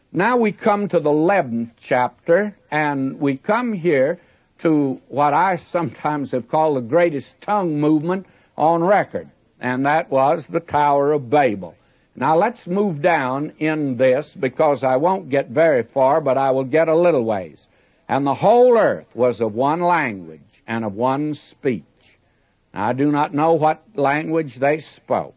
Now we come to the 11th chapter, and we come here to what I sometimes have called the greatest tongue movement on record, and that was the Tower of Babel. Now let's move down in this, because I won't get very far, but I will get a little ways. And the whole earth was of one language and of one speech. Now, I do not know what language they spoke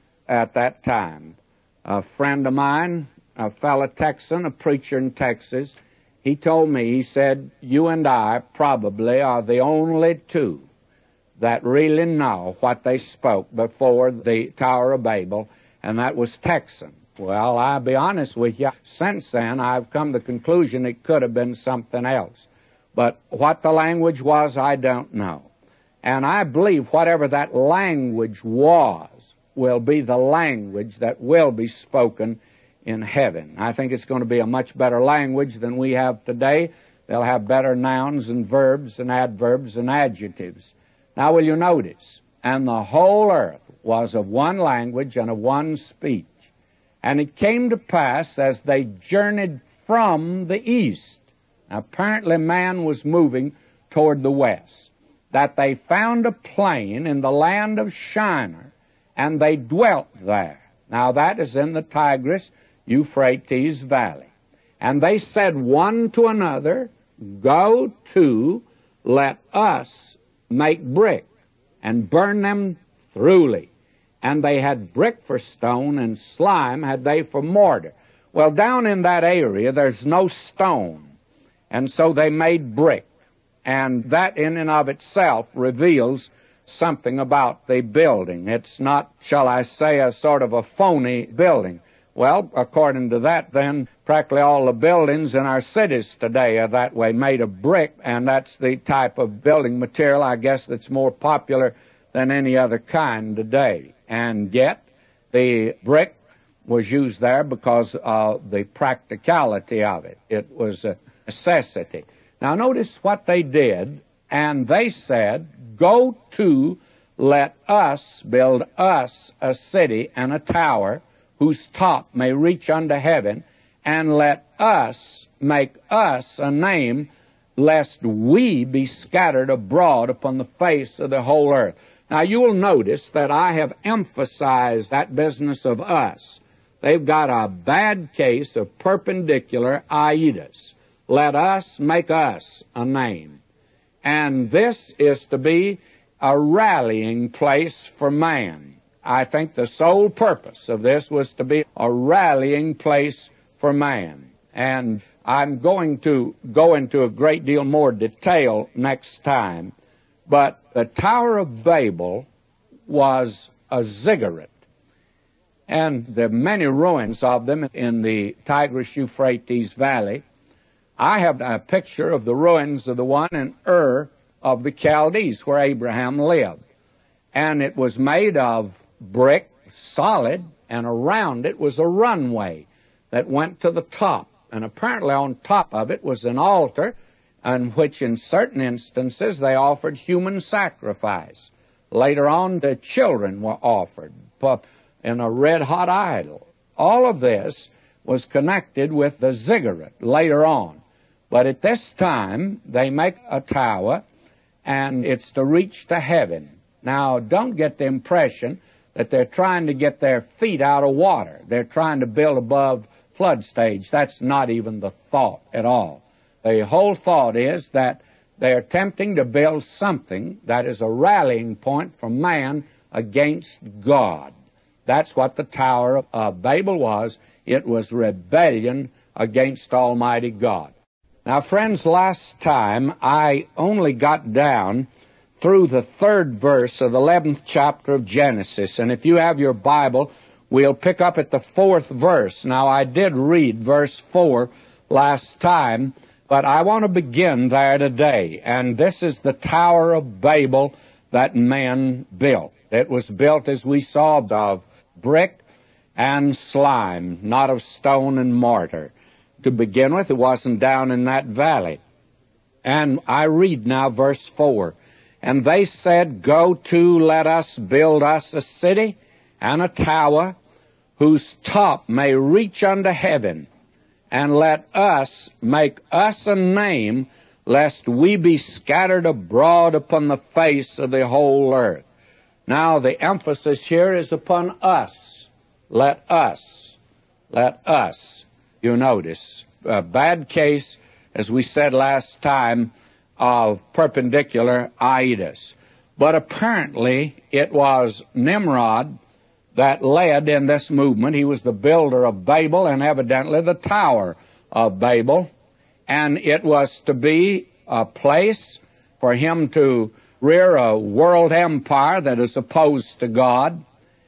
at that time. A friend of mine, a fellow Texan, a preacher in Texas, he told me, he said, you and I probably are the only two that really know what they spoke before the Tower of Babel, and that was Texan. Well, I'll be honest with you, since then I've come to the conclusion it could have been something else. But what the language was, I don't know. And I believe whatever that language was will be the language that will be spoken in heaven. I think it's going to be a much better language than we have today. They'll have better nouns and verbs and adverbs and adjectives. Now will you notice, and the whole earth was of one language and of one speech. And it came to pass as they journeyed from the east, apparently man was moving toward the west, that they found a plain in the land of Shinar, and they dwelt there. Now that is in the Tigris-Euphrates valley. And they said one to another, go to, let us make brick, and burn them thoroughly. And they had brick for stone, and slime had they for mortar. Well, down in that area, there's no stone. And so they made brick. And that in and of itself reveals something about the building. It's not, shall I say, a sort of a phony building. Well, according to that, then, practically all the buildings in our cities today are that way, made of brick, and that's the type of building material, I guess, that's more popular than any other kind today. And yet, the brick was used there because of the practicality of it. It was a necessity. Now notice what they did, and they said, go to, let us build us a city and a tower whose top may reach unto heaven, and let us make us a name, lest we be scattered abroad upon the face of the whole earth. Now you will notice that I have emphasized that business of us. They've got a bad case of perpendicular iitus. Let us make us a name. And this is to be a rallying place for man. I think the sole purpose of this was to be a rallying place for man. And I'm going to go into a great deal more detail next time. But the Tower of Babel was a ziggurat. And there are many ruins of them in the Tigris-Euphrates valley. I have a picture of the ruins of the one in Ur of the Chaldees, where Abraham lived. And it was made of brick, solid, and around it was a runway that went to the top. And apparently on top of it was an altar, in which in certain instances they offered human sacrifice. Later on, the children were offered in a red-hot idol. All of this was connected with the ziggurat later on. But at this time, they make a tower, and it's to reach to heaven. Now, don't get the impression that they're trying to get their feet out of water. They're trying to build above flood stage. That's not even the thought at all. The whole thought is that they're attempting to build something that is a rallying point for man against God. That's what the Tower of Babel was. It was rebellion against Almighty God. Now, friends, last time I only got down through the 3rd verse of the 11th chapter of Genesis. And if you have your Bible, we'll pick up at the 4th verse. Now, I did read verse 4 last time, but I want to begin there today. And this is the Tower of Babel that men built. It was built, as we saw, of brick and slime, not of stone and mortar. To begin with, it wasn't down in that valley. And I read now verse 4. And they said, go to, let us build us a city and a tower whose top may reach unto heaven, and let us make us a name, lest we be scattered abroad upon the face of the whole earth. Now, the emphasis here is upon us. Let us. Let us. You notice, a bad case, as we said last time, of perpendicular itis. But apparently it was Nimrod that led in this movement. He was the builder of Babel and evidently the Tower of Babel. And it was to be a place for him to rear a world empire that is opposed to God.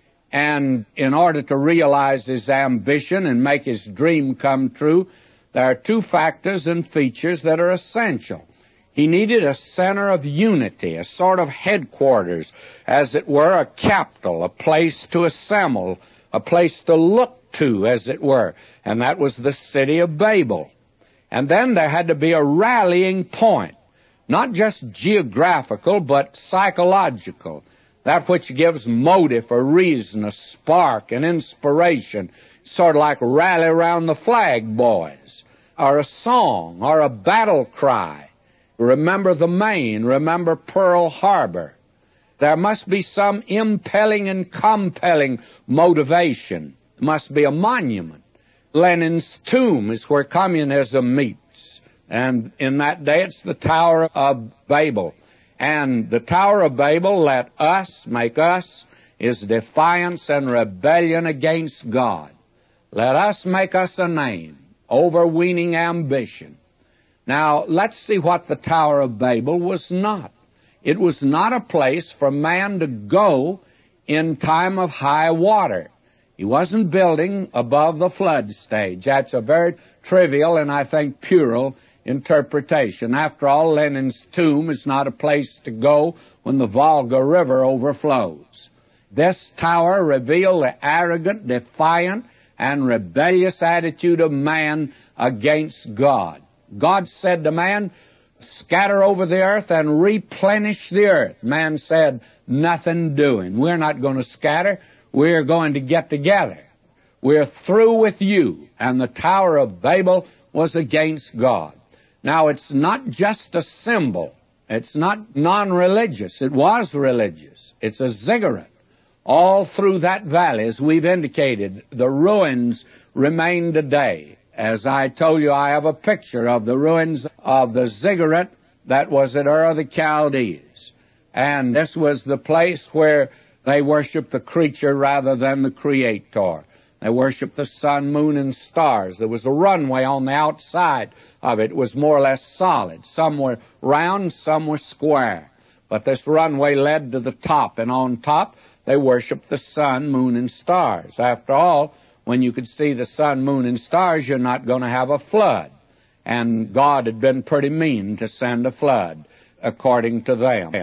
And in order to realize his ambition and make his dream come true, there are two factors and features that are essential. He needed a center of unity, a sort of headquarters, as it were, a capital, a place to assemble, a place to look to, as it were. And that was the city of Babel. And then there had to be a rallying point, not just geographical, but psychological, that which gives motive, a reason, a spark, an inspiration, sort of like Rally Around the Flag Boys, or a song, or a battle cry. Remember the Maine, remember Pearl Harbor. There must be some impelling and compelling motivation. There must be a monument. Lenin's tomb is where communism meets. And in that day, it's the Tower of Babel. And the Tower of Babel, let us, make us, is defiance and rebellion against God. Let us make us a name, overweening ambition. Now, let's see what the Tower of Babel was not. It was not a place for man to go in time of high water. He wasn't building above the flood stage. That's a very trivial and I think puerile interpretation. After all, Lenin's tomb is not a place to go when the Volga River overflows. This tower revealed the arrogant, defiant, and rebellious attitude of man against God. God said to man, scatter over the earth and replenish the earth. Man said, nothing doing. We're not going to scatter. We're going to get together. We're through with you. And the Tower of Babel was against God. Now, it's not just a symbol. It's not non-religious. It was religious. It's a ziggurat. All through that valley, as we've indicated, the ruins remain today. As I told you, I have a picture of the ruins of the ziggurat that was at Ur of the Chaldees. And this was the place where they worshiped the creature rather than the Creator. They worshiped the sun, moon, and stars. There was a runway on the outside of it. It was more or less solid. Some were round, some were square. But this runway led to the top, and on top they worshiped the sun, moon, and stars. After all, when you could see the sun, moon, and stars, you're not going to have a flood. And God had been pretty mean to send a flood, according to them.